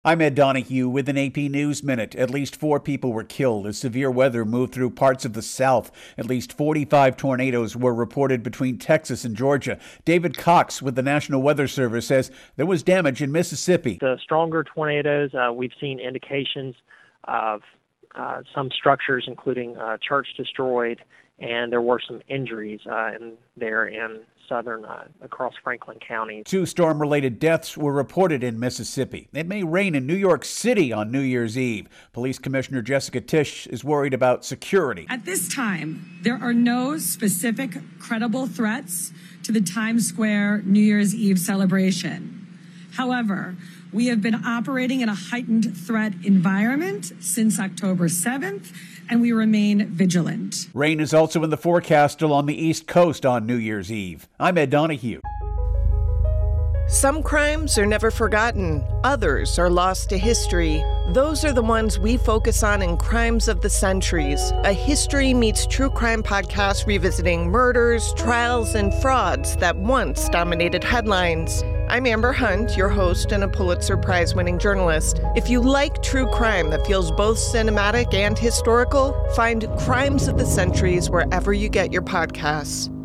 I'm Ed Donahue with an AP News Minute. At least 4 people were killed as severe weather moved through parts of the South. At least 45 tornadoes were reported between Texas and Georgia. David Cox with the National Weather Service says there was damage in Mississippi. The stronger tornadoes, we've seen indications of some structures, including a church destroyed, and there were some injuries in southern across Franklin County. 2 storm-related deaths were reported in Mississippi. It may rain in New York City on New Year's Eve. Police Commissioner Jessica Tisch is worried about security. At this time, there are no specific credible threats to the Times Square New Year's Eve celebration. However, we have been operating in a heightened threat environment since October 7th, and we remain vigilant. Rain is also in the forecast along the East Coast on New Year's Eve. I'm Ed Donahue. Some crimes are never forgotten. Others are lost to history. Those are the ones we focus on in Crimes of the Centuries, a history meets true crime podcast revisiting murders, trials, and frauds that once dominated headlines. I'm Amber Hunt, your host and a Pulitzer Prize-winning journalist. If you like true crime that feels both cinematic and historical, find Crimes of the Centuries wherever you get your podcasts.